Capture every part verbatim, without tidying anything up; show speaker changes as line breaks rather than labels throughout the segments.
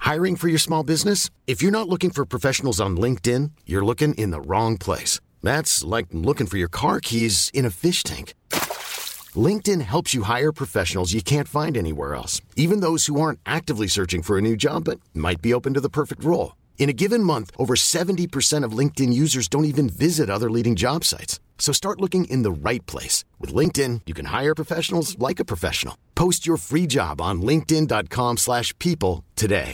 Hiring for your small business? If you're not looking for professionals on LinkedIn, you're looking in the wrong place. That's like looking for your car keys in a fish tank. LinkedIn helps you hire professionals you can't find anywhere else, even those who aren't actively searching for a new job but might be open to the perfect role. In a given month, over seventy percent of LinkedIn users don't even visit other leading job sites. So start looking in the right place. With LinkedIn, you can hire professionals like a professional. Post your free job on linkedin.com slash people today.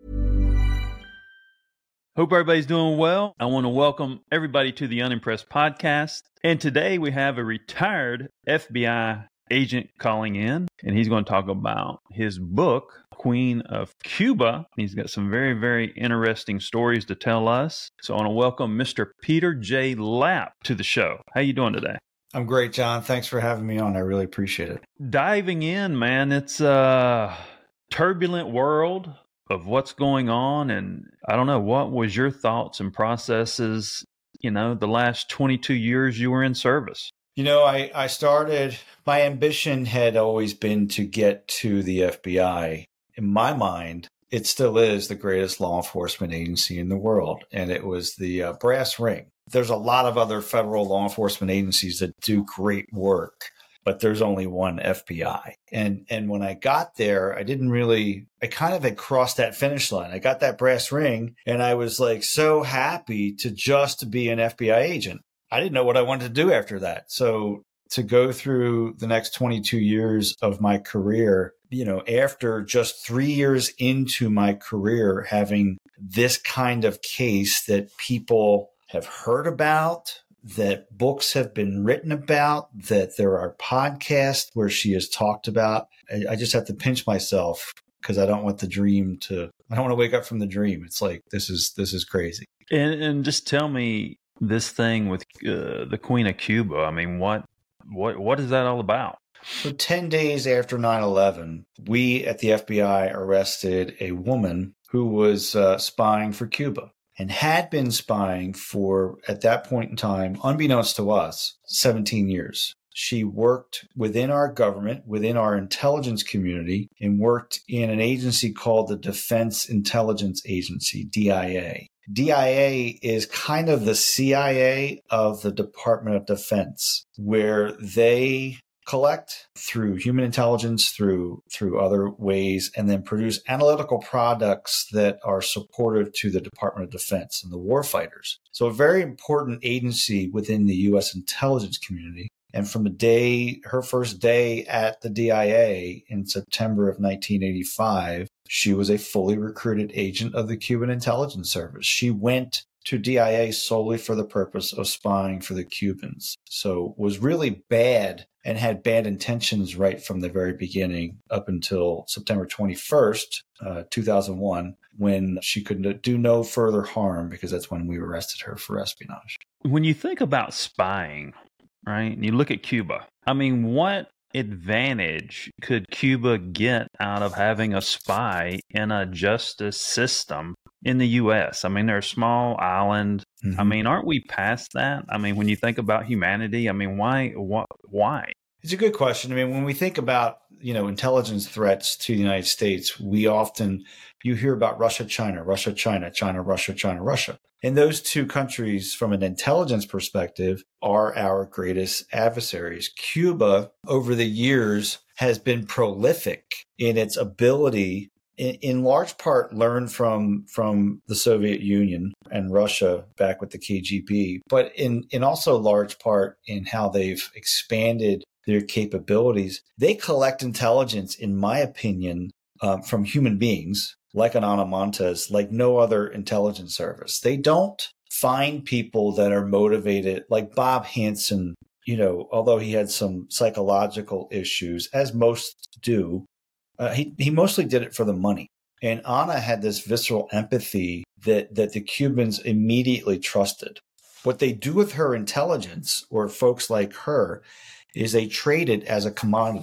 Hope everybody's doing well. I want to welcome everybody to the Unimpressed podcast. And today we have a retired F B I agent calling in, and he's going to talk about his book, Queen of Cuba. He's got some very, very interesting stories to tell us. So I want to welcome Mister Peter J. Lapp to the show. How you doing today?
I'm great, John. Thanks for having me on. I really appreciate it.
Diving in, man, it's a turbulent world of what's going on. And I don't know, what was your thoughts and processes, you know, the last twenty-two years you were in service?
You know, I, I started, my ambition had always been to get to the F B I. In my mind, it still is the greatest law enforcement agency in the world. And it was the uh, brass ring. There's a lot of other federal law enforcement agencies that do great work, but there's only one F B I. And and when I got there, I didn't really, I kind of had crossed that finish line. I got that brass ring and I was like so happy to just be an F B I agent. I didn't know what I wanted to do after that. So to go through the next twenty-two years of my career, you know, after just three years into my career, having this kind of case that people have heard about, that books have been written about, that there are podcasts where she has talked about, I, I just have to pinch myself because I don't want the dream to, I don't want to wake up from the dream. It's like, this is, this is crazy.
And, and just tell me this thing with uh, the Queen of Cuba. I mean, what, what, what is that all about?
So ten days after nine eleven, we at the F B I arrested a woman who was uh, spying for Cuba and had been spying for, at that point in time, unbeknownst to us, seventeen years. She worked within our government, within our intelligence community, and worked in an agency called the Defense Intelligence Agency, D I A. D I A is kind of the C I A of the Department of Defense, where they collect through human intelligence, through through other ways, and then produce analytical products that are supportive to the Department of Defense and the warfighters. So a very important agency within the U S intelligence community. And from the day, her first day at the D I A in September of nineteen eighty-five, she was a fully recruited agent of the Cuban Intelligence Service. She went to D I A solely for the purpose of spying for the Cubans. So was really bad and had bad intentions right from the very beginning up until September twenty-first, uh, two thousand one, when she could do no further harm because that's when we arrested her for espionage.
When you think about spying, right, and you look at Cuba, I mean, what advantage could Cuba get out of having a spy in a justice system in the U S? I mean, they're a small island. Mm-hmm. I mean, aren't we past that? I mean, when you think about humanity, I mean, why, why, why?
It's a good question. I mean, when we think about, you know, intelligence threats to the United States, we often, you hear about Russia, China, Russia, China, China, Russia, China, Russia. And those two countries, from an intelligence perspective, are our greatest adversaries. Cuba, over the years, has been prolific in its ability, in, in large part learned from, from the Soviet Union and Russia back with the K G B, but in, in also large part in how they've expanded their capabilities. They collect intelligence, in my opinion, um, from human beings, like an Ana Montes, like no other intelligence service. They don't find people that are motivated, like Bob Hansen, you know, although he had some psychological issues, as most do, uh, he, he mostly did it for the money. And Ana had this visceral empathy that, that the Cubans immediately trusted. What they do with her intelligence, or folks like her, is they trade it as a commodity.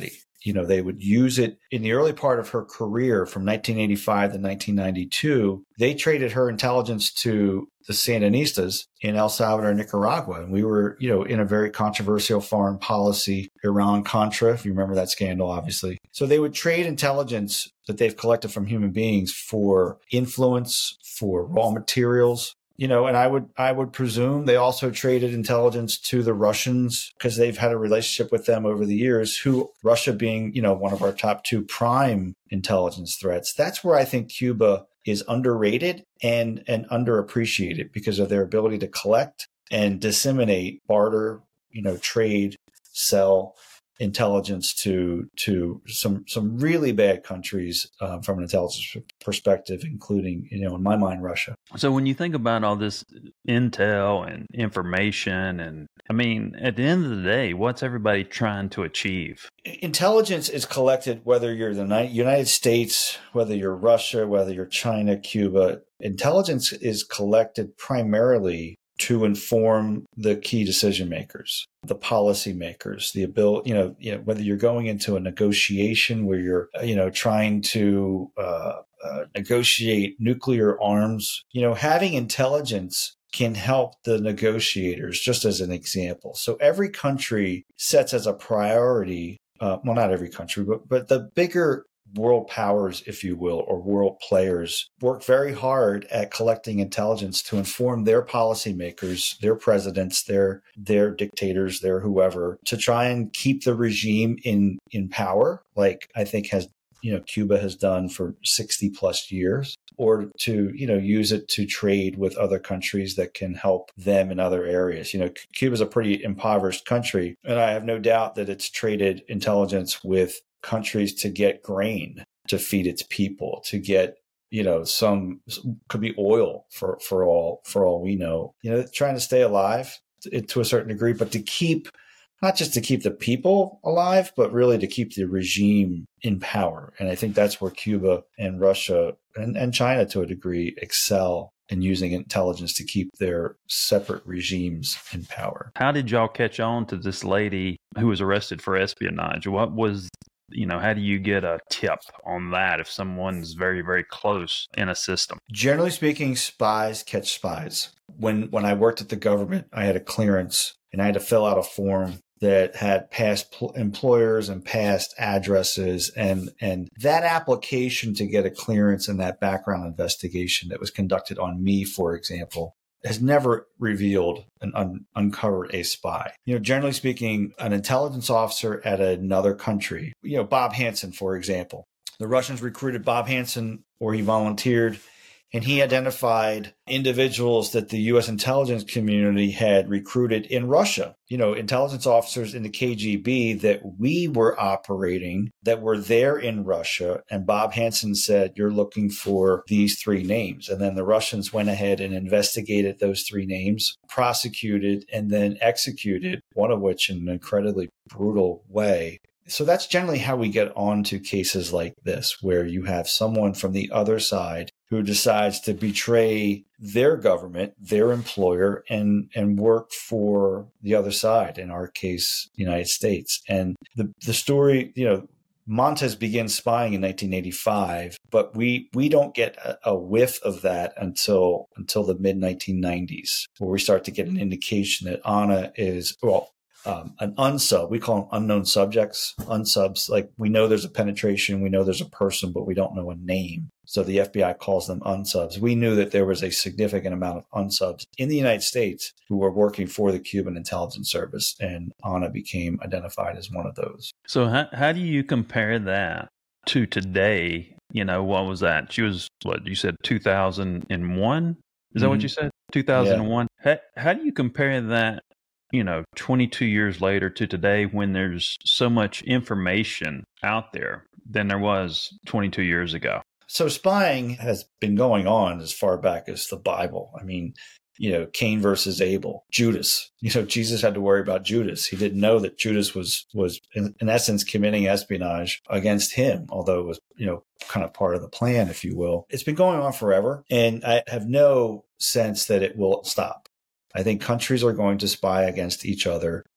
you know, they would use it in the early part of her career from nineteen eighty-five to nineteen ninety-two. They traded her intelligence to the Sandinistas in El Salvador and Nicaragua. And we were, you know, in a very controversial foreign policy, Iran-Contra, if you remember that scandal, obviously. So they would trade intelligence that they've collected from human beings for influence, for raw materials. You know, and I would I would presume they also traded intelligence to the Russians because they've had a relationship with them over the years, who Russia being, you know, one of our top two prime intelligence threats. That's where I think Cuba is underrated and, and underappreciated because of their ability to collect and disseminate, barter, you know, trade, sell intelligence to to some some really bad countries um, from an intelligence perspective, including, you know, in my mind, Russia.
So when you think about all this intel and information, and I mean, at the end of the day, what's everybody trying to achieve?
Intelligence is collected whether you're the United States, whether you're Russia, whether you're China, Cuba. Intelligence is collected primarily to inform the key decision makers, the policy makers, the ability, you know, you know, whether you're going into a negotiation where you're, you know, trying to uh, uh, negotiate nuclear arms, you know, having intelligence can help the negotiators, just as an example. So every country sets as a priority, uh, well, not every country, but, but the bigger world powers, if you will, or world players work very hard at collecting intelligence to inform their policymakers, their presidents, their their dictators, their whoever, to try and keep the regime in in power, like I think has you know Cuba has done for sixty plus years, or to you know use it to trade with other countries that can help them in other areas. You know, Cuba's a pretty impoverished country, and I have no doubt that it's traded intelligence with countries to get grain to feed its people, to get, you know, some could be oil for, for all, for all we know, you know, trying to stay alive to, to a certain degree, but to keep, not just to keep the people alive, but really to keep the regime in power. And I think that's where Cuba and Russia and, and China to a degree excel in using intelligence to keep their separate regimes in power.
How did y'all catch on to this lady who was arrested for espionage? What was You know, how do you get a tip on that if someone's very, very close in a system?
Generally speaking, spies catch spies. When when I worked at the government, I had a clearance and I had to fill out a form that had past pl- employers and past addresses. And, and that application to get a clearance and that background investigation that was conducted on me, for example, has never revealed and un- uncovered a spy. You know, generally speaking, an intelligence officer at another country, you know, Bob Hansen, for example, the Russians recruited Bob Hansen, or he volunteered, and he identified individuals that the U S intelligence community had recruited in Russia. You know, intelligence officers in the K G B that we were operating that were there in Russia. And Bob Hansen said, you're looking for these three names. And then the Russians went ahead and investigated those three names, prosecuted, and then executed, one of which in an incredibly brutal way. So that's generally how we get onto cases like this, where you have someone from the other side who decides to betray their government, their employer, and and work for the other side, in our case, the United States. And the, the story, you know, Montes begins spying in nineteen eighty-five, but we we don't get a, a whiff of that until until the mid nineteen nineties, where we start to get an indication that Anna is, well, Um, an unsub, we call them unknown subjects, unsubs. Like, we know there's a penetration, we know there's a person, but we don't know a name. So the F B I calls them unsubs. We knew that there was a significant amount of unsubs in the United States who were working for the Cuban intelligence service, and Anna became identified as one of those.
So how, how do you compare that to today? You know, what was that? She was, what, you said two thousand one? Is that mm-hmm. what you said? two thousand one? Yeah. How, how do you compare that, you know, twenty-two years later to today, when there's so much information out there than there was twenty-two years ago?
So spying has been going on as far back as the Bible. I mean, you know, Cain versus Abel, Judas. You know, Jesus had to worry about Judas. He didn't know that Judas was, was in, in essence, committing espionage against him, although it was, you know, kind of part of the plan, if you will. It's been going on forever, and I have no sense that it will stop. I think countries are going to spy against each other.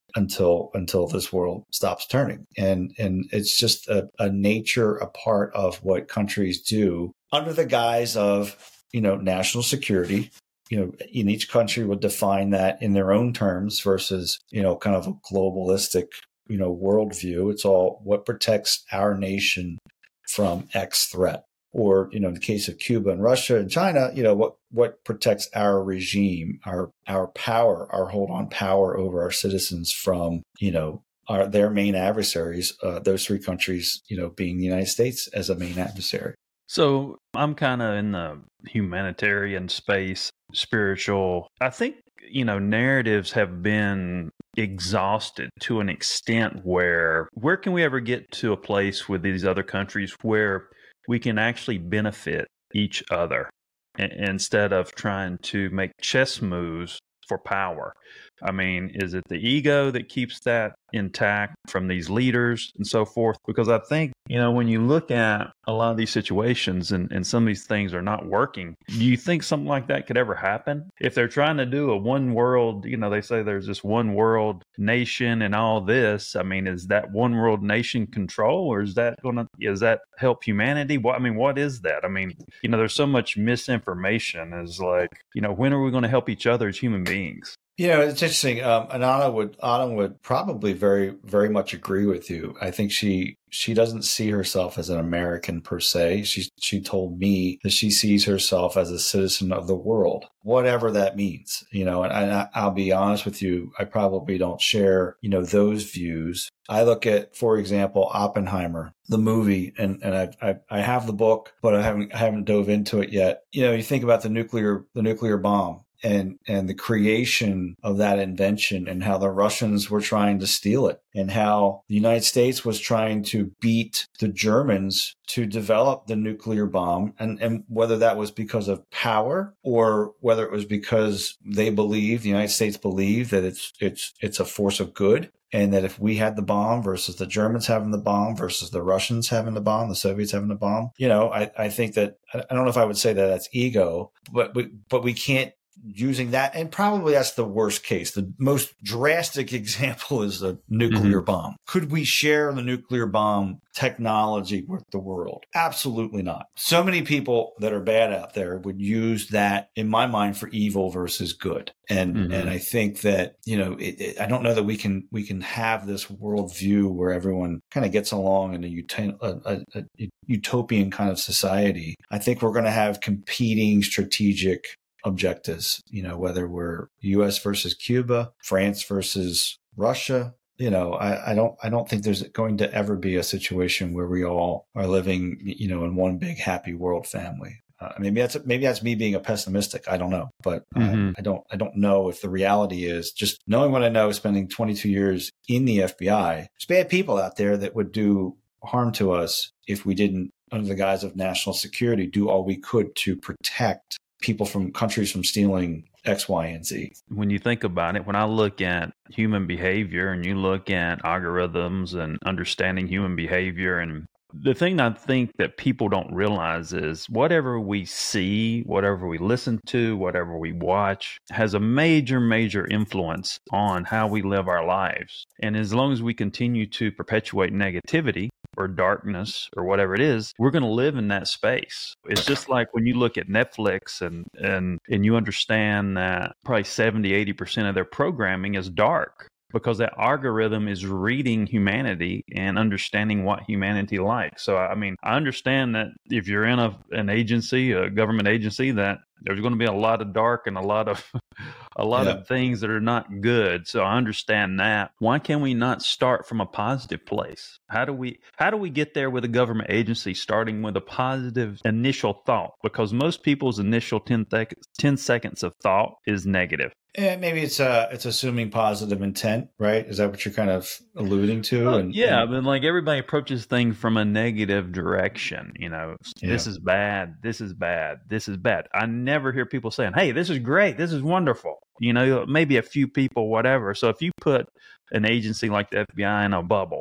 until until this world stops turning. And and it's just a, a nature, a part of what countries do under the guise of, you know, national security. You know, in each country would define that in their own terms versus, you know, kind of a globalistic, you know, worldview. It's all what protects our nation from X threat. Or, you know, in the case of Cuba and Russia and China, you know, what, what protects our regime, our our power, our hold on power over our citizens from, you know, our their main adversaries, uh, those three countries, you know, being the United States as a main adversary.
So I'm kind of in the humanitarian space, spiritual. I think, you know, narratives have been exhausted to an extent where where can we ever get to a place with these other countries where we can actually benefit each other instead of trying to make chess moves for power? I mean, is it the ego that keeps that intact from these leaders and so forth? Because I think, you know, when you look at a lot of these situations and, and some of these things are not working, do you think something like that could ever happen? If they're trying to do a one world, you know, they say there's this one world nation and all this. I mean, is that one world nation control, or is that going to, is that help humanity? What, I mean, what is that? I mean, you know, there's so much misinformation. Is like, you know, when are we going to help each other as human beings?
You know, it's interesting. Um, and Anna would Anna would probably very, very much agree with you. I think she she doesn't see herself as an American per se. She she told me that she sees herself as a citizen of the world, whatever that means. You know, and, and I, I'll be honest with you, I probably don't share, you know, those views. I look at, for example, Oppenheimer, the movie, and and I I, I have the book, but I haven't I haven't dove into it yet. You know, you think about the nuclear the nuclear bomb. And and the creation of that invention and how the Russians were trying to steal it and how the United States was trying to beat the Germans to develop the nuclear bomb, and, and whether that was because of power or whether it was because they believe, the United States believed that it's it's it's a force of good. And that if we had the bomb versus the Germans having the bomb versus the Russians having the bomb, the Soviets having the bomb, you know, I, I think that, I don't know if I would say that that's ego, but we, but we can't, using that, and probably that's the worst case. The most drastic example is the nuclear mm-hmm. bomb. Could we share the nuclear bomb technology with the world? Absolutely not. So many people that are bad out there would use that, in my mind, for evil versus good. And mm-hmm. and I think that, you know, it, it, I don't know that we can we can have this worldview where everyone kind of gets along in a, ut- a, a, a utopian kind of society. I think we're going to have competing strategic objectives, you know, whether we're U S versus Cuba, France versus Russia. You know, I, I don't I don't think there's going to ever be a situation where we all are living, you know, in one big happy world family. Uh, maybe that's maybe that's me being a pessimistic. I don't know, but mm-hmm. I, I don't I don't know if the reality is, just knowing what I know, spending twenty-two years in the F B I. There's bad people out there that would do harm to us if we didn't, under the guise of national security, do all we could to protect people from countries from stealing X, Y, and Z.
When you think about it, when I look at human behavior and you look at algorithms and understanding human behavior, and the thing I think that people don't realize is whatever we see, whatever we listen to, whatever we watch has a major, major influence on how we live our lives. And as long as we continue to perpetuate negativity or darkness or whatever it is, we're going to live in that space. It's just like when you look at Netflix and and and you understand that probably seventy, eighty percent of their programming is dark, because that algorithm is reading humanity and understanding what humanity likes. So, I mean, I understand that if you're in a an agency, a government agency, that there's going to be a lot of dark and a lot of a lot yeah. of things that are not good. So I understand that. Why can we not start from a positive place? How do we how do we get there with a government agency, starting with a positive initial thought? Because most people's initial ten, th- ten seconds of thought is negative.
And maybe it's uh it's assuming positive intent, right? Is that what you're kind of alluding to?
Uh,
and
yeah,
and,
but like everybody approaches things from a negative direction. You know, yeah. This is bad. This is bad. This is bad. I never hear people saying, "Hey, this is great. This is wonderful." You know, maybe a few people, whatever. So if you put an agency like the F B I in a bubble,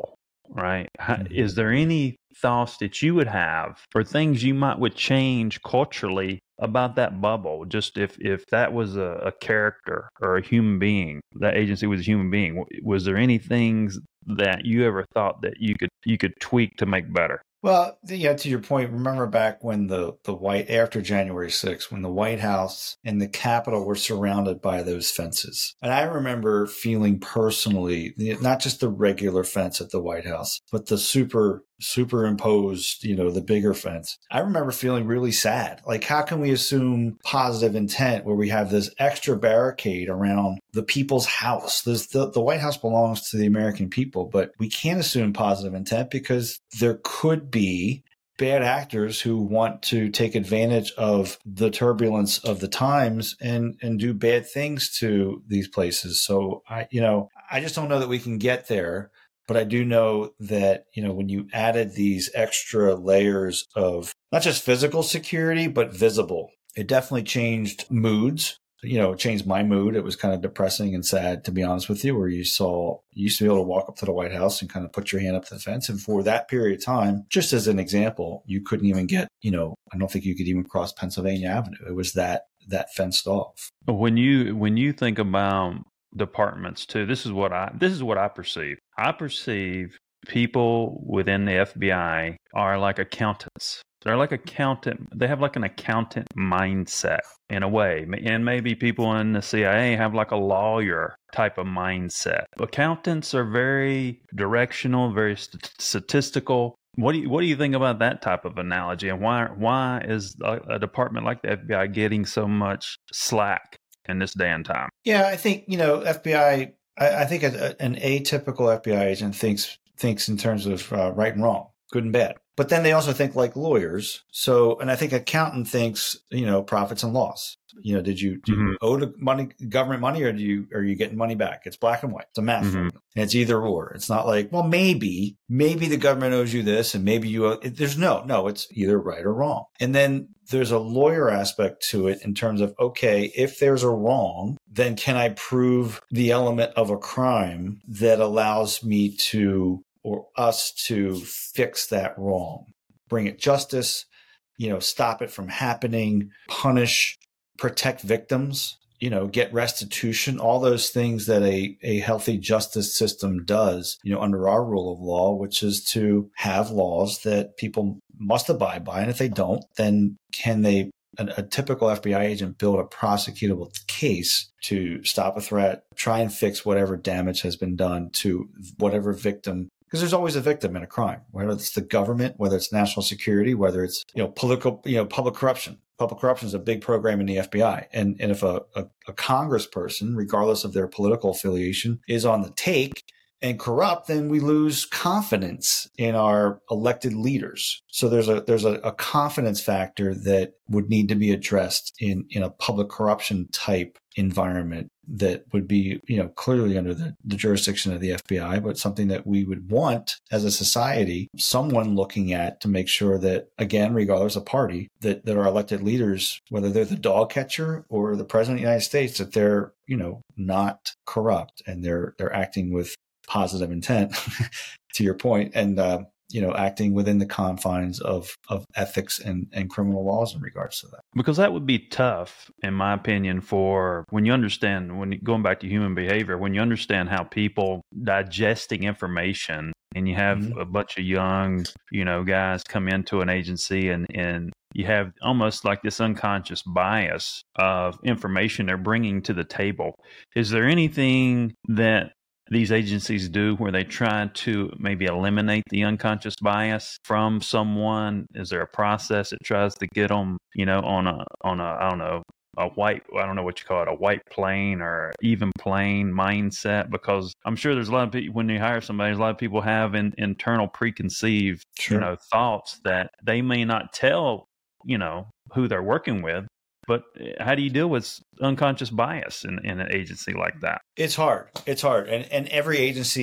right? How,
Mhm.
is there any thoughts that you would have or things you might would change culturally about that bubble? Just if, if that was a, a character or a human being, that agency was a human being, was there any things that you ever thought that you could you could tweak to make better?
Well, yeah, to your point, remember back when the, the White, after January sixth, when the White House and the Capitol were surrounded by those fences. And I remember feeling personally, not just the regular fence at the White House, but the super superimposed, you know, the bigger fence. I remember feeling really sad. Like, how can we assume positive intent where we have this extra barricade around the people's house? This, the, the White House belongs to the American people, but we can't assume positive intent because there could be bad actors who want to take advantage of the turbulence of the times and, and do bad things to these places. So I, you know, I just don't know that we can get there. But I do know that, you know, when you added these extra layers of not just physical security, but visible, it definitely changed moods. You know, it changed my mood. It was kind of depressing and sad, to be honest with you, where you saw, you used to be able to walk up to the White House and kind of put your hand up to the fence. And for that period of time, just as an example, you couldn't even get, you know, I don't think you could even cross Pennsylvania Avenue. It was that, that fenced off.
When you, when you think about departments too, this is what I, this is what I perceive. I perceive people within the F B I are like accountants. They're like accountant. They have like an accountant mindset in a way. And maybe people in the C I A have like a lawyer type of mindset. Accountants are very directional, very st- statistical. What do you, what do you think about that type of analogy? And why, why is a, a department like the F B I getting so much slack in this day and time?
Yeah, I think, you know, F B I, I, I think a, an atypical F B I agent thinks thinks in terms of uh, right and wrong, good and bad. But then they also think like lawyers. So, and I think accountant thinks, you know, profits and loss. You know, did you, do you mm-hmm. owe the money, government money, or do you, are you getting money back? It's black and white. It's a math mm-hmm. formula. And it's either or. It's not like, well, maybe, maybe the government owes you this and maybe you owe, it, there's no, no, it's either right or wrong. And then there's a lawyer aspect to it in terms of, okay, if there's a wrong, then can I prove the element of a crime that allows me to, or us to fix that wrong, bring it justice, you know, stop it from happening, punish, protect victims, you know, get restitution, all those things that a, a healthy justice system does, you know, under our rule of law, which is to have laws that people must abide by. And if they don't, then can they, a, a typical F B I agent, build a prosecutable case to stop a threat, try and fix whatever damage has been done to whatever victim. Because there's always a victim in a crime, whether it's the government, whether it's national security, whether it's, you know, political, you know, public corruption. Public corruption is a big program in the F B I. And, and if a, a, a congressperson, regardless of their political affiliation, is on the take and corrupt, then we lose confidence in our elected leaders. So there's a there's a, a confidence factor that would need to be addressed in, in a public corruption type environment that would be, you know, clearly under the, the jurisdiction of the F B I, but something that we would want as a society, someone looking at to make sure that, again, regardless of party, that, that our elected leaders, whether they're the dog catcher or the president of the United States, that they're, you know, not corrupt and they're they're acting with positive intent, to your point, and uh, you know, acting within the confines of of ethics and, and criminal laws in regards to that.
Because that would be tough, in my opinion, for when you understand, when you, going back to human behavior, when you understand how people digesting information, and you have mm-hmm. a bunch of young, you know, guys come into an agency and and you have almost like this unconscious bias of information they're bringing to the table. Is there anything that these agencies do where they try to maybe eliminate the unconscious bias from someone? Is there a process that tries to get them, you know, on a, on a, I don't know, a white, I don't know what you call it, a white plane or even plane mindset? Because I'm sure there's a lot of people, when you hire somebody, a lot of people have in, internal preconceived, sure. you know, thoughts that they may not tell, you know, who they're working with. But how do you deal with unconscious bias in, in an agency like that?
It's hard. It's hard. And and every agency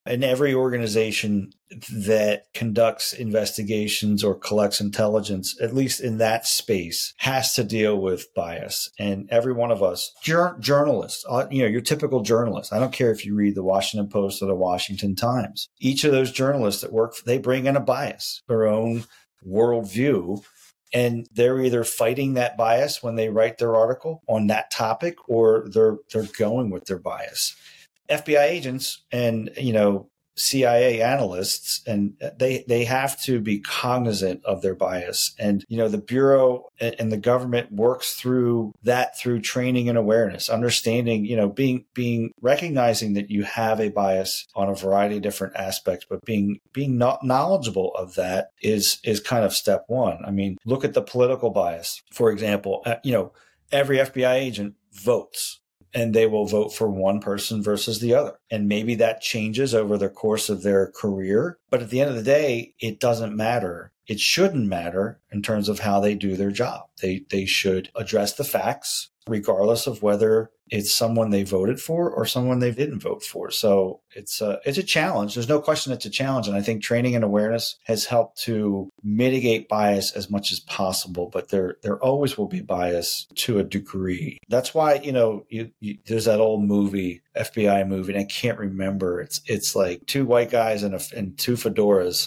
And every organization that conducts investigations or collects intelligence, at least in that space, has to deal with bias. And every one of us, jur- journalists, uh, you know, your typical journalist, I don't care if you read the Washington Post or the Washington Times, each of those journalists that work, they bring in a bias, their own worldview. And they're either fighting that bias when they write their article on that topic, or they're they're going with their bias. F B I agents and, you know, C I A analysts, and they they have to be cognizant of their bias. And, you know, the Bureau and the government works through that through training and awareness, understanding, you know, being being recognizing that you have a bias on a variety of different aspects, but being being not knowledgeable of that is is kind of step one. I mean, look at the political bias. For example, uh, you know, every F B I agent votes. And they will vote for one person versus the other. And maybe that changes over the course of their career. But at the end of the day, it doesn't matter. It shouldn't matter in terms of how they do their job. They they should address the facts, regardless of whether it's someone they voted for or someone they didn't vote for. So it's a, it's a challenge. There's no question it's a challenge. And I think training and awareness has helped to mitigate bias as much as possible. But there there always will be bias to a degree. That's why, you know, you, you, there's that old movie, F B I movie, and I can't remember. It's it's like two white guys and, a, and two fedoras.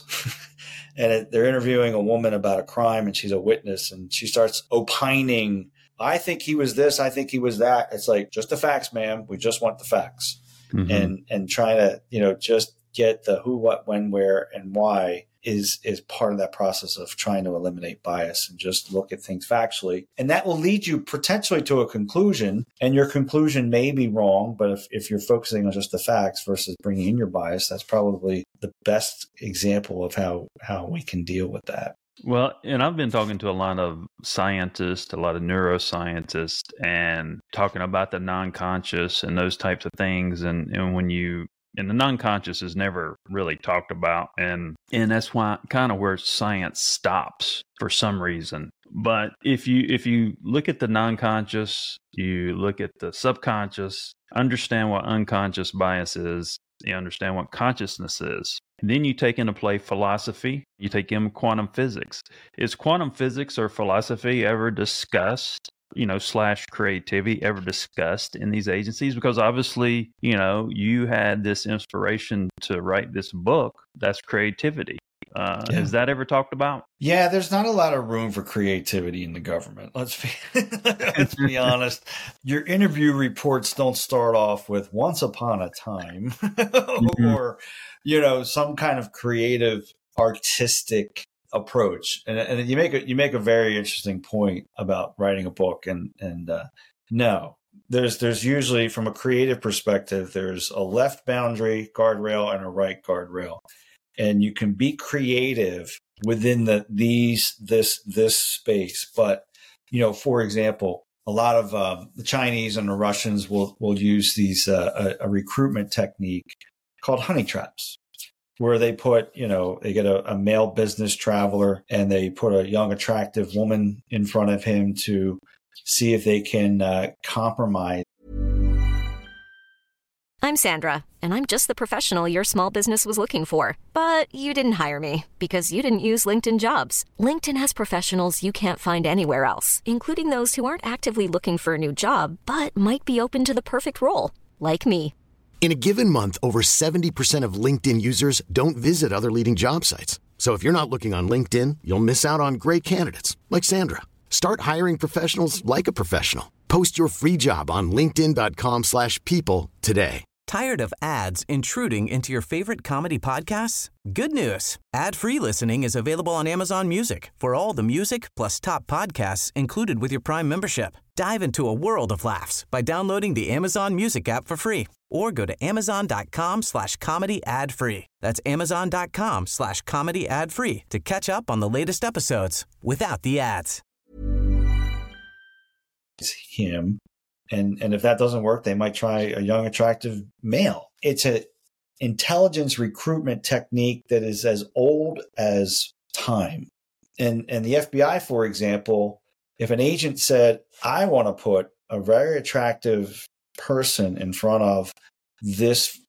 And it, they're interviewing a woman about a crime, and she's a witness, and she starts opining, I think he was this, I think he was that. It's like, just the facts, ma'am. We just want the facts. Mm-hmm. And and trying to, you know, just get the who, what, when, where, and why is is part of that process of trying to eliminate bias and just look at things factually. And that will lead you potentially to a conclusion, and your conclusion may be wrong, but if, if you're focusing on just the facts versus bringing in your bias, that's probably the best example of how, how we can deal with that.
Well, and I've been talking to a lot of scientists, a lot of neuroscientists, and talking about the non-conscious and those types of things. And, and when you, and the non-conscious is never really talked about. And, and that's why kind of where science stops for some reason. But if you, if you look at the non-conscious, you look at the subconscious, understand what unconscious bias is, you understand what consciousness is. And then you take into play philosophy, you take in quantum physics. Is quantum physics or philosophy ever discussed, you know, slash creativity ever discussed in these agencies? Because obviously, you know, you had this inspiration to write this book. That's creativity. Uh, yeah. Is that ever talked about?
Yeah, there's not a lot of room for creativity in the government. Let's be, let's be honest. Your interview reports don't start off with "once upon a time" mm-hmm. or, you know, some kind of creative, artistic approach. And, and you make a, you make a very interesting point about writing a book. And and uh, no, there's there's usually, from a creative perspective, there's a left boundary guardrail and a right guardrail. And you can be creative within the these this this space. But, you know, for example, a lot of um, the Chinese and the Russians will will use these uh, a, a recruitment technique called honey traps, where they put, you know, they get a, a male business traveler and they put a young, attractive woman in front of him to see if they can uh, compromise.
I'm Sandra, and I'm just the professional your small business was looking for. But you didn't hire me because you didn't use LinkedIn Jobs. LinkedIn has professionals you can't find anywhere else, including those who aren't actively looking for a new job, but might be open to the perfect role, like me.
In a given month, over seventy percent of LinkedIn users don't visit other leading job sites. So if you're not looking on LinkedIn, you'll miss out on great candidates like Sandra. Start hiring professionals like a professional. Post your free job on linkedin dot com slash people today.
Tired of ads intruding into your favorite comedy podcasts? Good news. Ad-free listening is available on Amazon Music for all the music plus top podcasts included with your Prime membership. Dive into a world of laughs by downloading the Amazon Music app for free or go to amazon dot com slash comedy ad free. That's amazon dot com slash comedy ad free to catch up on the latest episodes without the ads.
Him. And and if that doesn't work, they might try a young, attractive male. It's an intelligence recruitment technique that is as old as time. And and the F B I, for example, if an agent said, I want to put a very attractive person in front of this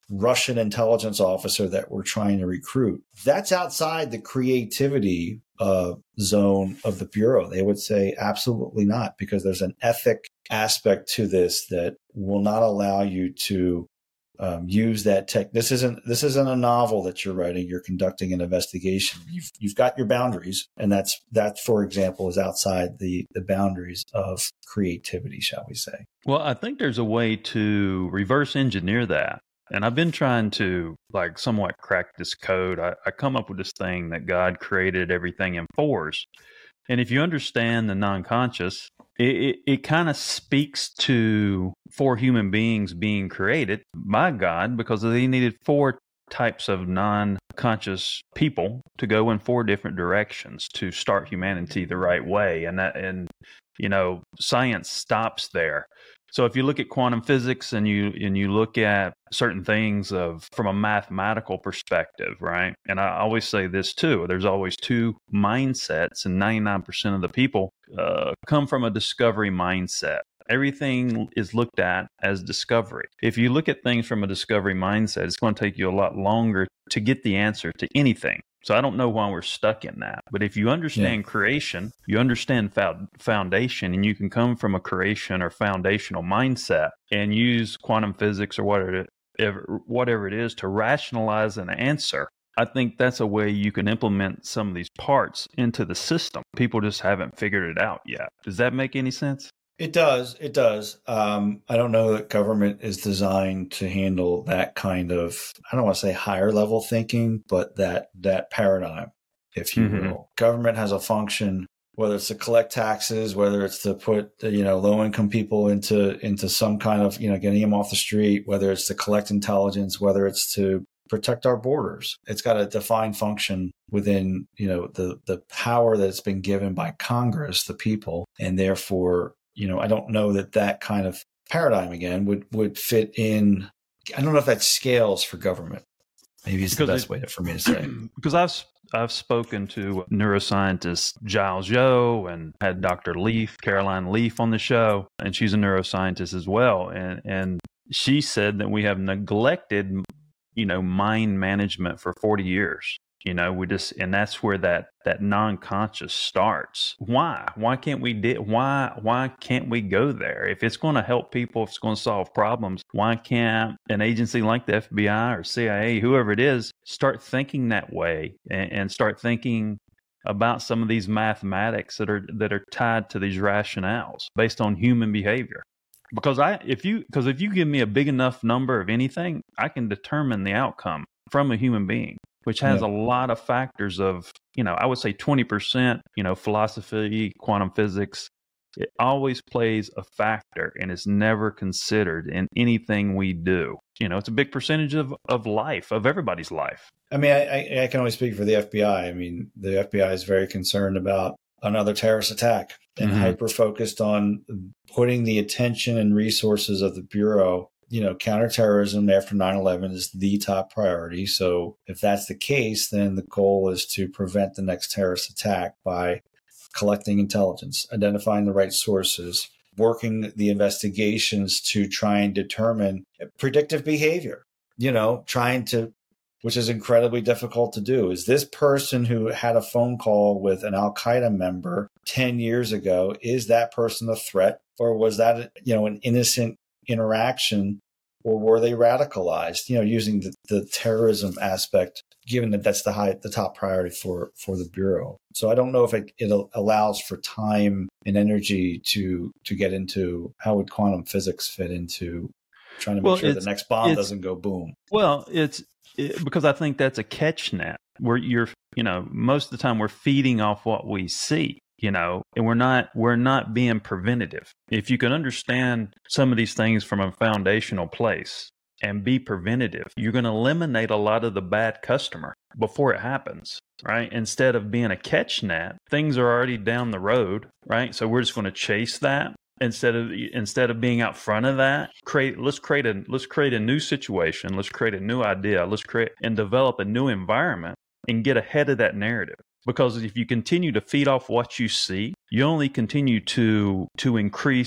Russian intelligence officer that we're trying to recruit. That's outside the creativity uh, zone of the Bureau. They would say absolutely not, because there's an ethic aspect to this that will not allow you to um, use that tech. This isn't this isn't a novel that you're writing. You're conducting an investigation. You've you've got your boundaries, and that's that, for example, is outside the the boundaries of creativity, shall we say?
Well, I think there's a way to reverse engineer that. And I've been trying to like somewhat crack this code. I, I come up with this thing that God created everything in fours. And if you understand the non-conscious, it, it, it kind of speaks to four human beings being created by God, because they needed four types of non-conscious people to go in four different directions to start humanity the right way. And that, and you know, science stops there. So if you look at quantum physics and you and you look at certain things of from a mathematical perspective, right? And I always say this too, there's always two mindsets, and ninety-nine percent of the people uh, come from a discovery mindset. Everything is looked at as discovery. If you look at things from a discovery mindset, it's going to take you a lot longer to get the answer to anything. So I don't know why we're stuck in that. But if you understand yeah. creation, you understand foundation, and you can come from a creation or foundational mindset and use quantum physics or whatever, whatever it is to rationalize an answer, I think that's a way you can implement some of these parts into the system. People just haven't figured it out yet. Does that make any sense?
It does. It does. Um, I don't know that government is designed to handle that kind of, I don't want to say higher level thinking, but that that paradigm, if you mm-hmm. will. Government has a function, whether it's to collect taxes, whether it's to put, you know, low income people into into some kind of, you know, getting them off the street, whether it's to collect intelligence, whether it's to protect our borders. It's got a defined function within, you know, the the power that's been given by Congress, the people, and therefore, you know, I don't know that that kind of paradigm again would, would fit in. I don't know if that scales for government. Maybe it's because the best it, way to, for me to say.
Because I've I've spoken to neuroscientist Giles Yeo and had Doctor Leaf, Caroline Leaf on the show, and she's a neuroscientist as well. And and she said that we have neglected, you know, mind management for forty years. You know, we just, and that's where that, that non-conscious starts. Why? Why can't we, di- why, why can't we go there? If it's going to help people, if it's going to solve problems, why can't an agency like the F B I or C I A, whoever it is, start thinking that way and, and start thinking about some of these mathematics that are, that are tied to these rationales based on human behavior? Because I, if you, because if you give me a big enough number of anything, I can determine the outcome from a human being, which has yeah. a lot of factors of, you know, I would say twenty percent, you know, philosophy, quantum physics. It always plays a factor and is never considered in anything we do. You know, it's a big percentage of, of life, of everybody's life.
I mean, I, I can only speak for the F B I. I mean, the F B I is very concerned about another terrorist attack and mm-hmm. hyper-focused on putting the attention and resources of the Bureau. You know, counterterrorism after nine eleven is the top priority. So if that's the case, then the goal is to prevent the next terrorist attack by collecting intelligence, identifying the right sources, working the investigations to try and determine predictive behavior, you know, trying to, which is incredibly difficult to do. Is this person who had a phone call with an Al-Qaeda member ten years ago, is that person a threat? Or was that, you know, an innocent interaction, or were they radicalized, you know, using the, the terrorism aspect, given that that's the high, the top priority for, for the Bureau. So I don't know if it, it allows for time and energy to, to get into how would quantum physics fit into trying to make well, sure the next bomb doesn't go boom.
Well, it's it, because I think that's a catch net where you're, you know, most of the time we're feeding off what we see. You know, and we're not we're not being preventative. If you can understand some of these things from a foundational place and be preventative, you're going to eliminate a lot of the bad customer before it happens, right? Instead of being a catch net, things are already down the road, right? So we're just going to chase that instead of instead of being out front of that. Create let's create a let's create a new situation. Let's create a new idea. Let's create and develop a new environment and get ahead of that narrative. Because if you continue to feed off what you see, you only continue to to increase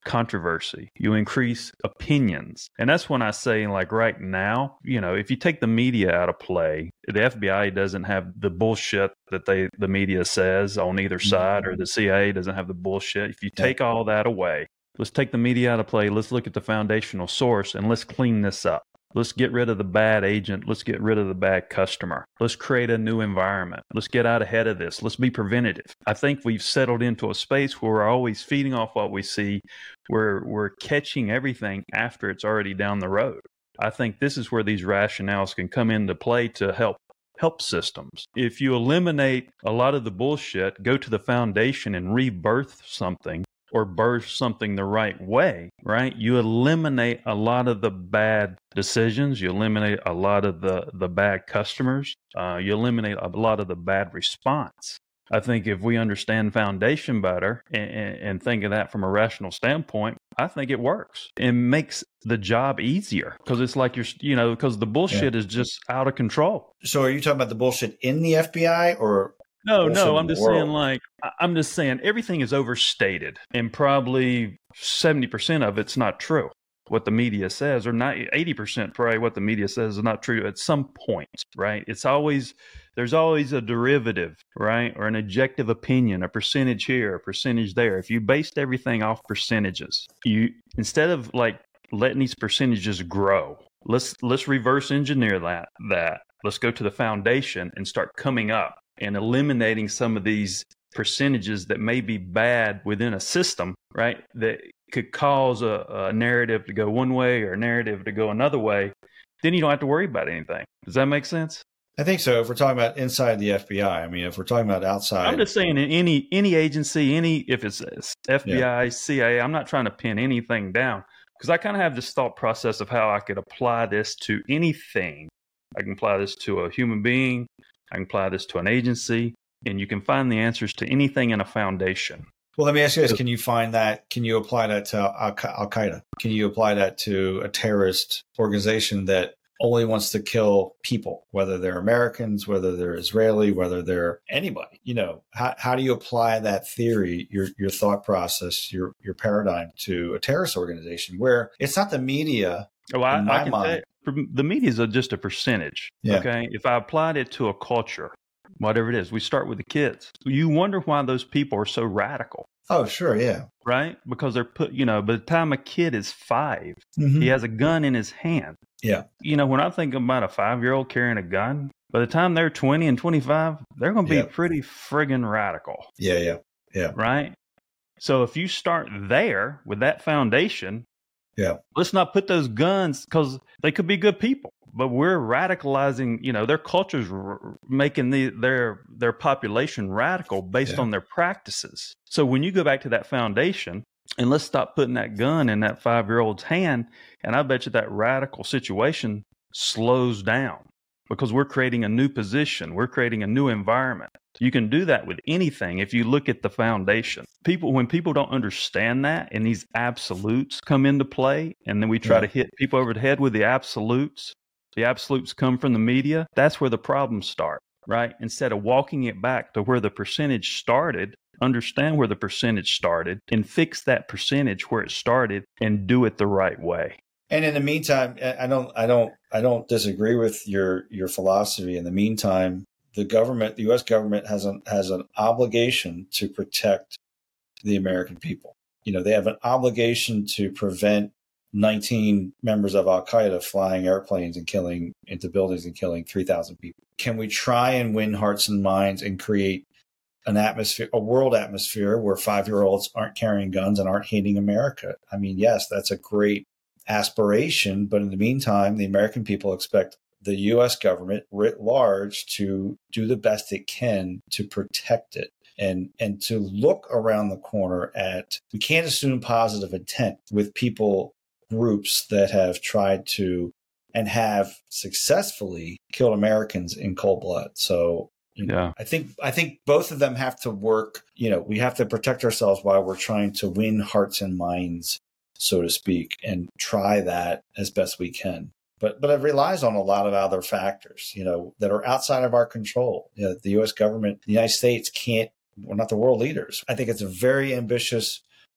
controversy. You increase opinions. And that's when I say, like right now, you know, if you take the media out of play, the F B I doesn't have the bullshit that they the media says on either side, or the C I A doesn't have the bullshit. If you take all that away, let's take the media out of play. Let's look at the foundational source and let's clean this up. Let's get rid of the bad agent. Let's get rid of the bad customer. Let's create a new environment. Let's get out ahead of this. Let's be preventative. I think we've settled into a space where we're always feeding off what we see. We're, we're catching everything after it's already down the road. I think this is where these rationales can come into play to help help systems. If you eliminate a lot of the bullshit, go to the foundation and rebirth something, or birth something the right way, right? You eliminate a lot of the bad decisions. You eliminate a lot of the, the bad customers. Uh, you eliminate a lot of the bad response. I think if we understand foundation better and, and, and think of that from a rational standpoint, I think it works. It makes the job easier because it's like you're, you know, because the bullshit yeah. is just out of control.
So are you talking about the bullshit in the F B I or?
No, no, I'm just world. saying like, I'm just saying everything is overstated and probably seventy percent of it's not true. What the media says, or not eighty percent probably what the media says is not true at some point, right? It's always, there's always a derivative, right? Or an objective opinion, a percentage here, a percentage there. If you based everything off percentages, you, instead of like letting these percentages grow, let's, let's reverse engineer that, that. Let's go to the foundation and start coming up and eliminating some of these percentages that may be bad within a system, right? That could cause a, a narrative to go one way or a narrative to go another way. Then you don't have to worry about anything. Does that make sense?
I think so. If we're talking about inside the F B I, I mean, if we're talking about outside,
I'm just saying in any any agency, any if it's F B I, yeah. C I A, I'm not trying to pin anything down because I kind of have this thought process of how I could apply this to anything. I can apply this to a human being. I can apply this to an agency, and you can find the answers to anything in a foundation.
Well, let me ask you this. Can you find that? Can you apply that to Al-Qaeda? Can you apply that to a terrorist organization that only wants to kill people, whether they're Americans, whether they're Israeli, whether they're anybody? You know, how, how do you apply that theory, your your thought process, your your paradigm to a terrorist organization where it's not the media?
Oh, I,
in my
I can
mind.
Say, the media is just a percentage.
Yeah.
Okay. If I applied it to a culture, whatever it is, we start with the kids. You wonder why those people are so radical.
Oh, sure. Yeah.
Right. Because they're put, you know, by the time a kid is five,
mm-hmm.
he has a gun in his hand.
Yeah.
You know, when I think about a five-year-old carrying a gun, by the time they're twenty and twenty-five, they're going to be
yeah.
pretty friggin' radical.
Yeah. Yeah. Yeah.
Right. So if you start there with that foundation,
yeah,
let's not put those guns because they could be good people, but we're radicalizing, you know, their culture's r- making the, their, their population radical based
yeah.
on their practices. So when you go back to that foundation and let's stop putting that gun in that five-year-old's hand, and I bet you that radical situation slows down because we're creating a new position. We're creating a new environment. You can do that with anything if you look at the foundation. People, when people don't understand that and these absolutes come into play, and then we try
yeah.
to hit people over the head with the absolutes, the absolutes come from the media, that's where the problems start, right? Instead of walking it back to where the percentage started, understand where the percentage started and fix that percentage where it started and do it the right way.
And in the meantime, I don't, I don't, I don't disagree with your your philosophy. In the meantime, the government, the U S government, has an has an obligation to protect the American people. You know, they have an obligation to prevent nineteen members of Al-Qaeda flying airplanes and killing into buildings and killing three thousand people. Can we try and win hearts and minds and create an atmosphere, a world atmosphere where five-year-olds aren't carrying guns and aren't hating America? I mean, yes, that's a great aspiration, but in the meantime, the American people expect the U S government writ large to do the best it can to protect it and and to look around the corner at, we can't assume positive intent with people, groups that have tried to and have successfully killed Americans in cold blood. So you know,
yeah.
I think I think both of them have to work. You know, we have to protect ourselves while we're trying to win hearts and minds, so to speak, and try that as best we can. But but it relies on a lot of other factors, you know, that are outside of our control. You know, the U S government, the United States can't, we're not the world leaders. I think it's a very ambitious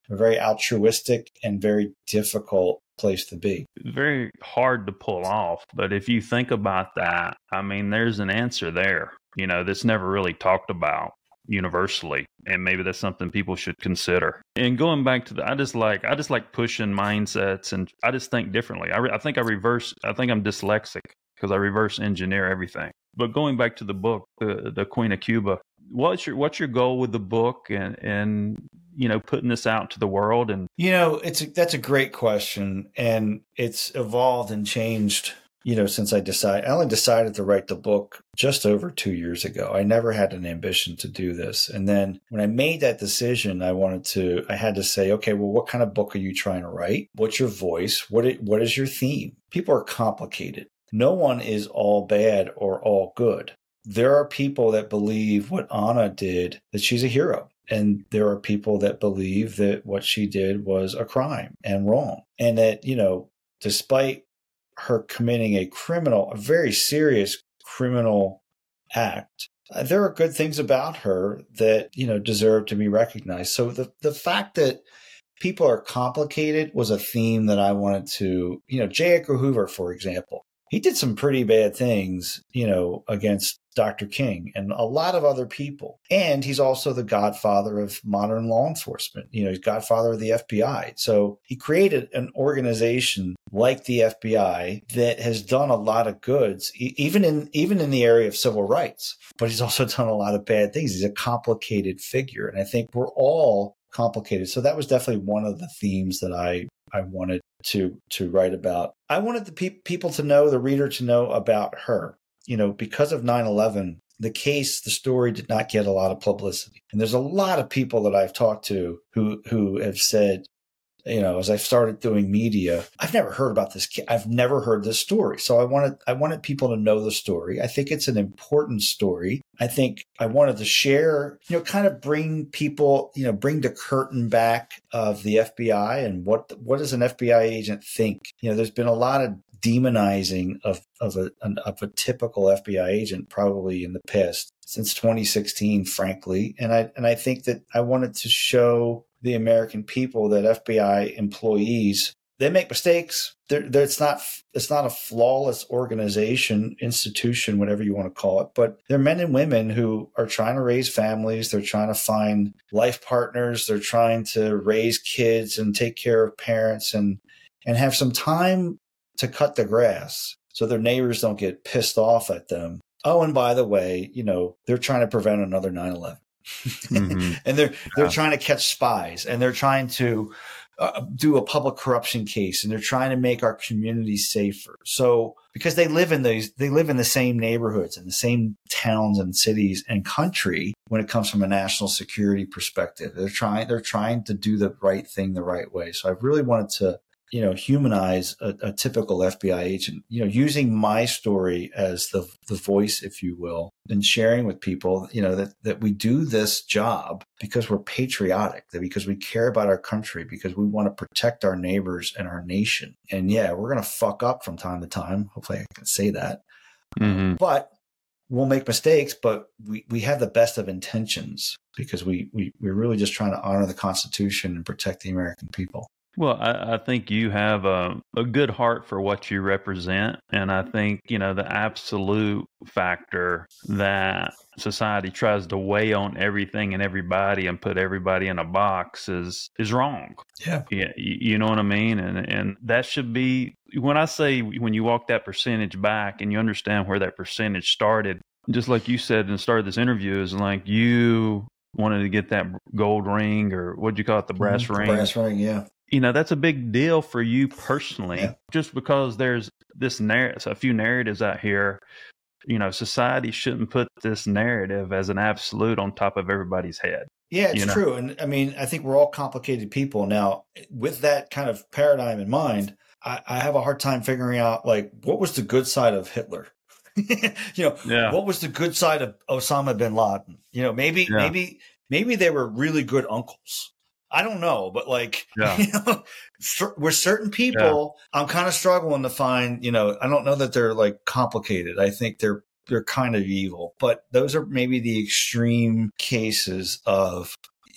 a very altruistic and very difficult place to be.
Very hard to pull off. But if you think about that, I mean, there's an answer there, you know, that's never really talked about universally. And maybe that's something people should consider. And going back to the, I just like, I just like pushing mindsets, and I just think differently. I, re, I think I reverse, I think I'm dyslexic because I reverse engineer everything. But going back to the book, the, the Queen of Cuba, what's your, what's your goal with the book and, and, you know, putting this out to the world? And,
you know, it's, a, that's a great question. And it's evolved and changed, you know, since I decided, I only decided to write the book just over two years ago. I never had an ambition to do this. And then when I made that decision, I wanted to, I had to say, okay, well, what kind of book are you trying to write? What's your voice? What, it, what is your theme? People are complicated. No one is all bad or all good. There are people that believe what Anna did, that she's a hero. And there are people that believe that what she did was a crime and wrong. And that, you know, despite her committing a criminal, a very serious criminal act, uh, there are good things about her that, you know, deserve to be recognized. So the, the fact that people are complicated was a theme that I wanted to, you know, J. Edgar Hoover, for example, he did some pretty bad things, you know, against Doctor King and a lot of other people. And he's also the godfather of modern law enforcement. You know, he's godfather of the F B I. So he created an organization like the F B I that has done a lot of goods, even in even in the area of civil rights. But he's also done a lot of bad things. He's a complicated figure. And I think we're all complicated. So that was definitely one of the themes that I, I wanted to, to write about. I wanted the pe- people to know, the reader to know about her. You know, because of nine eleven, the case, the story did not get a lot of publicity. And there's a lot of people that I've talked to who who have said, you know, as I've started doing media, I've never heard about this. I've never heard this story. So I wanted I wanted people to know the story. I think it's an important story. I think I wanted to share, you know, kind of bring people, you know, bring the curtain back of the F B I and what what does an F B I agent think? You know, there's been a lot of demonizing of of a of a typical F B I agent probably in the past since twenty sixteen, frankly. And I and I think that I wanted to show the American people that F B I employees, they make mistakes. They're, they're, it's not it's not a flawless organization, institution, whatever you want to call it. But they're men and women who are trying to raise families. They're trying to find life partners. They're trying to raise kids and take care of parents and and have some time to cut the grass so their neighbors don't get pissed off at them. Oh, and by the way, you know, they're trying to prevent another nine eleven. Mm-hmm. And they're they're yeah. trying to catch spies, and they're trying to uh, do a public corruption case, and they're trying to make our communities safer. So because they live in these, they live in the same neighborhoods and the same towns and cities and country when it comes from a national security perspective. They're trying they're trying to do the right thing the right way. So I really wanted to, you know, humanize a, a typical F B I agent, you know, using my story as the the voice, if you will, and sharing with people, you know, that, that we do this job because we're patriotic, that because we care about our country, because we want to protect our neighbors and our nation. And yeah, we're going to fuck up from time to time. Hopefully I can say that. Mm-hmm. But we'll make mistakes, but we, we have the best of intentions because we, we, we're really just trying to honor the Constitution and protect the American people.
Well, I, I think you have a, a good heart for what you represent. And I think, you know, the absolute factor that society tries to weigh on everything and everybody and put everybody in a box is is wrong.
Yeah.
Yeah. You, you know what I mean? And and that should be, when I say when you walk that percentage back and you understand where that percentage started, just like you said in the start of this interview, is like you wanted to get that gold ring, or what'd you call it? The brass
mm-hmm.
ring.
The brass ring, yeah.
You know, that's a big deal for you personally, yeah. Just because there's this narrative, a few narratives out here. You know, society shouldn't put this narrative as an absolute on top of everybody's head.
Yeah, it's
you know?
true. And I mean, I think we're all complicated people. Now, with that kind of paradigm in mind, I, I have a hard time figuring out, like, what was the good side of Hitler? you know, yeah. What was the good side of Osama bin Laden? You know, maybe, yeah. maybe, maybe they were really good uncles. I don't know, but like, yeah. you know, with certain people, yeah. I'm kind of struggling to find, you know, I don't know that they're like complicated. I think they're, they're kind of evil, but those are maybe the extreme cases of,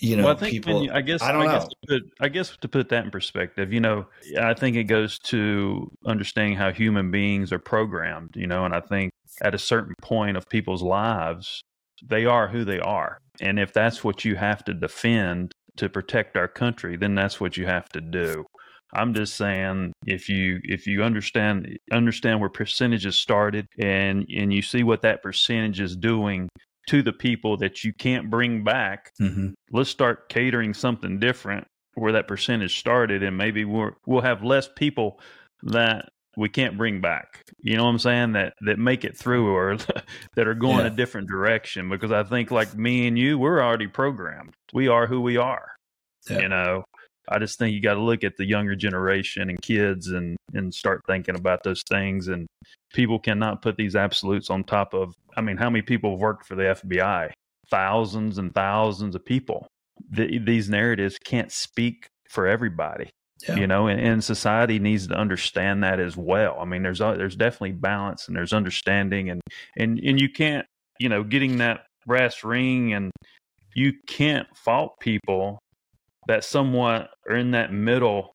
you know,
well, I think
people,
when you, I guess,
I don't
I
know.
guess, to put, I guess to put that in perspective, you know, I think it goes to understanding how human beings are programmed, you know, and I think at a certain point of people's lives, they are who they are. And if that's what you have to defend to protect our country, then that's what you have to do. I'm just saying, if you if you understand understand where percentages started, and and you see what that percentage is doing to the people that you can't bring back,
Mm-hmm.
let's start catering something different where that percentage started, and maybe we're, we'll have less people that we can't bring back. You know what I'm saying? That that make it through, or that are going
Yeah.
a different direction. Because I think, like me and you, we're already programmed. We are who we are.
Yeah.
You know, I just think you got to look at the younger generation and kids, and and start thinking about those things. And people cannot put these absolutes on top of. I mean, how many people have worked for the F B I? Thousands and thousands of people. The, these narratives can't speak for everybody.
Yeah.
You know, and, and society needs to understand that as well. I mean, there's there's definitely balance, and there's understanding, and and and you can't, you know, getting that brass ring, and you can't fault people that somewhat are in that middle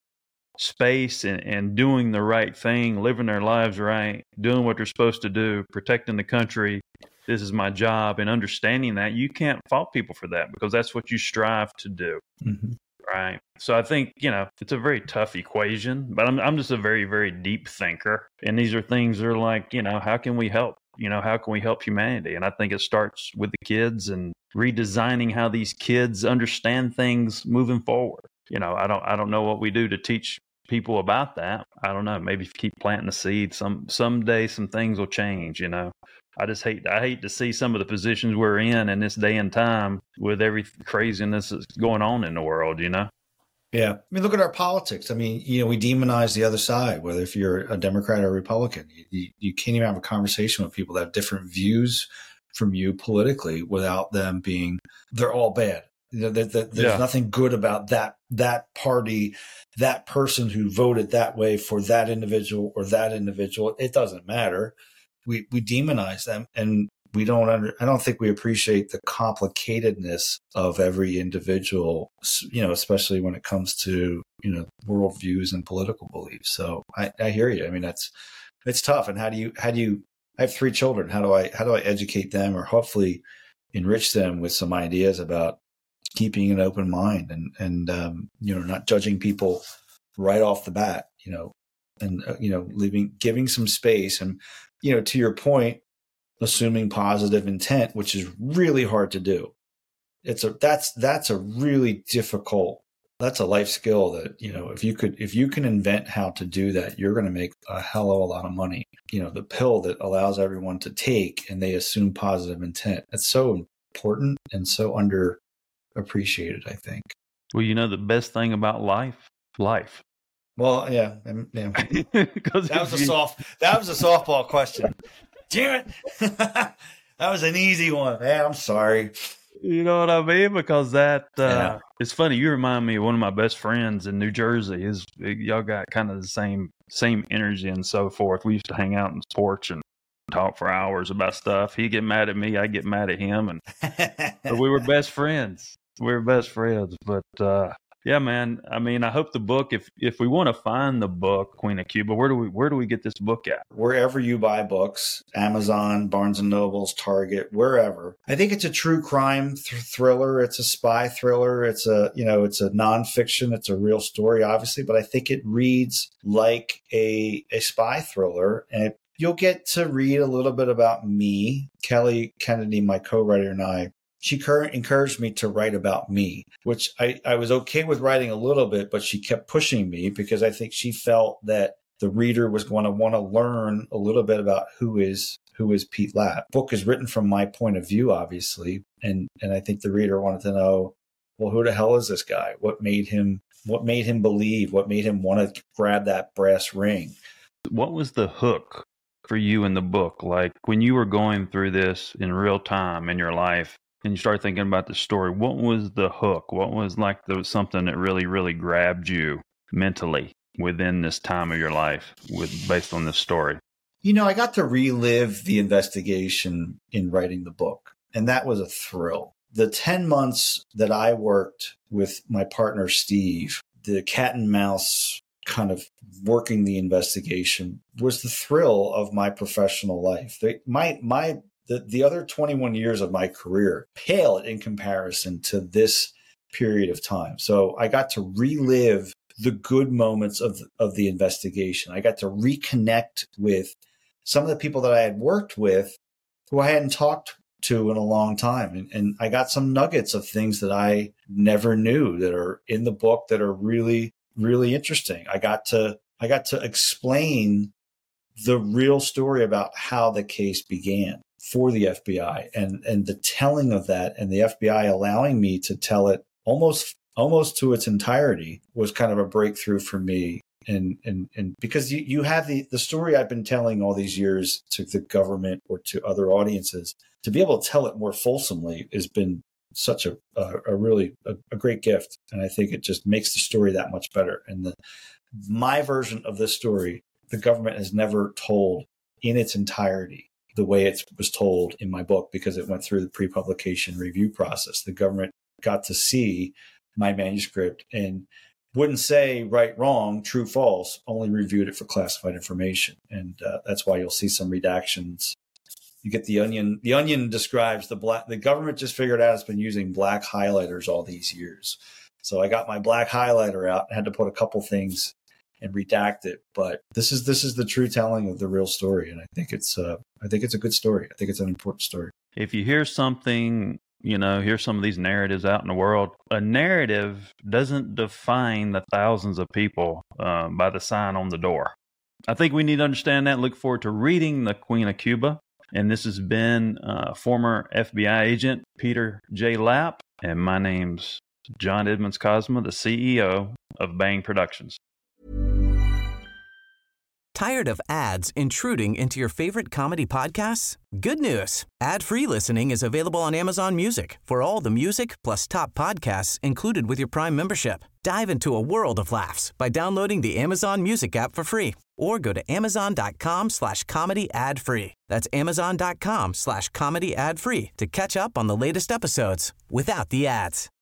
space, and, and doing the right thing, living their lives right, doing what they're supposed to do, protecting the country. This is my job, and understanding that you can't fault people for that, because that's what you strive to do.
Mm-hmm.
Right. So I think, you know, it's a very tough equation, but I'm I'm just a very, very deep thinker. And these are things that are like, you know, how can we help? You know, how can we help humanity? And I think it starts with the kids, and redesigning how these kids understand things moving forward. You know, I don't I don't know what we do to teach people about that. I don't know. Maybe if you keep planting the seed, some someday some things will change, you know. I just hate I hate to see some of the positions we're in in this day and time, with every craziness that's going on in the world, you know?
Yeah. I mean, look at our politics. I mean, you know, we demonize the other side, whether if you're a Democrat or a Republican. You, you, you can't even have a conversation with people that have different views from you politically without them being, they're all bad. You know, that, that, there's
Yeah.
nothing good about that that party, that person who voted that way for that individual or that individual. It doesn't matter. We we demonize them, and we don't under, I don't think we appreciate the complicatedness of every individual, you know, especially when it comes to, you know, worldviews and political beliefs. So I, I hear you. I mean, that's, it's tough. And how do you, how do you, I have three children. How do I, how do I educate them, or hopefully enrich them with some ideas about keeping an open mind, and, and, um, you know, not judging people right off the bat, you know, and, uh, you know, leaving, giving some space, and, you know, to your point, assuming positive intent, which is really hard to do. It's a, that's, that's a really difficult, that's a life skill that, you know, if you could, if you can invent how to do that, you're going to make a hell of a lot of money. You know, the pill that allows everyone to take, and they assume positive intent. It's so important and so underappreciated, I think.
Well, you know, the best thing about life, life.
Well, yeah. yeah.
Because
That was a soft, that was a softball question. Damn it. That was an easy one. Man, I'm sorry.
You know what I mean? Because that, uh,
Yeah.
it's funny. You remind me of one of my best friends in New Jersey. His, y'all got kind of the same, same energy and so forth. We used to hang out on his porch and talk for hours about stuff. He'd get mad at me. I'd get mad at him. And but we were best friends. We were best friends. But, uh, yeah, man. I mean, I hope the book, if if we want to find the book, Queen of Cuba, where do we where do we get this book at?
Wherever you buy books, Amazon, Barnes and Nobles, Target, wherever. I think it's a true crime th- thriller. It's a spy thriller. It's a, you know, it's a nonfiction. It's a real story, obviously, but I think it reads like a, a spy thriller. And it, you'll get to read a little bit about me. Kelly Kennedy, my co-writer, and I, she cur- encouraged me to write about me, which I, I was okay with writing a little bit, but she kept pushing me because I think she felt that the reader was going to want to learn a little bit about who is who is Pete Lapp. The book is written from my point of view, obviously, and and I think the reader wanted to know, well, who the hell is this guy? What made him what made him believe? What made him want to grab that brass ring?
What was the hook for you in the book? Like when you were going through this in real time in your life, and you start thinking about the story, what was the hook? What was like the something that really, really grabbed you mentally within this time of your life with based on this story?
You know, I got to relive the investigation in writing the book, and that was a thrill. the ten months that I worked with my partner, Steve, the cat and mouse kind of working the investigation was the thrill of my professional life. They, my, my, the, the other twenty-one years of my career pale in comparison to this period of time. So I got to relive the good moments of, of the investigation. I got to reconnect with some of the people that I had worked with who I hadn't talked to in a long time. And, and I got some nuggets of things that I never knew that are in the book that are really, really interesting. I got to, I got to explain the real story about how the case began for the F B I and, and the telling of that, and the F B I allowing me to tell it almost, almost to its entirety was kind of a breakthrough for me. And, and, and because you, you have the, the story I've been telling all these years to the government or to other audiences, to be able to tell it more fulsomely has been such a, a, a really, a, a great gift. And I think it just makes the story that much better. And the, my version of this story, the government has never told in its entirety the way it was told in my book, because it went through the pre-publication review process. The government got to see my manuscript and wouldn't say right, wrong, true, false, only reviewed it for classified information. And uh, that's why you'll see some redactions. You get the Onion. The Onion describes the black, the government just figured out it's been using black highlighters all these years. So I got my black highlighter out and had to put a couple things and redact it. But this is, this is the true telling of the real story. And I think it's, uh, I think it's a good story. I think it's an important story.
If you hear something, you know, here's some of these narratives out in the world. A narrative doesn't define the thousands of people um, by the sign on the door. I think we need to understand that. Look forward to reading The Queen of Cuba. And this has been uh, former F B I agent Peter J. Lapp. And my name's John Edmonds Cosma, the C E O of Bang Productions.
Tired of ads intruding into your favorite comedy podcasts? Good news. Ad-free listening is available on Amazon Music for all the music plus top podcasts included with your Prime membership. Dive into a world of laughs by downloading the Amazon Music app for free or go to amazon.com slash comedy ad free. That's amazon.com slash comedy ad free to catch up on the latest episodes without the ads.